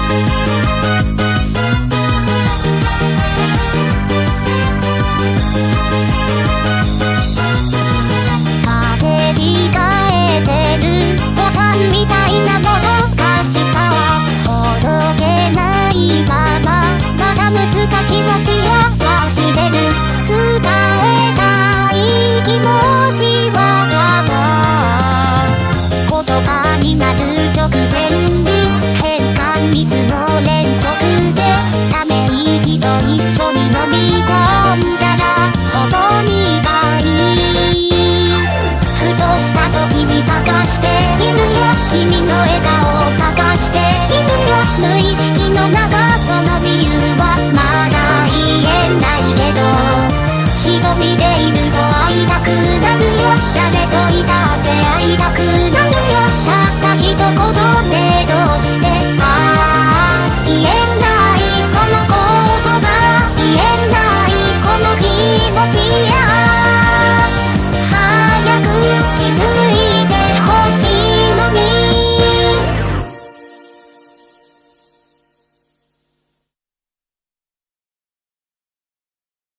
みたいなもどかしさはほどけないまま、まだ難しさしらしてる。伝えたい気持ちは言葉になる直前に変換ミスの連続で、ため息と一緒に飲み込んだらほぼ苦い。ふとした時に探しているよ、君の笑顔を探しているよ。無意識の中その理由はまだ言えないけど、一人でいると会いたくなるよ。誰といたって会いたくなる。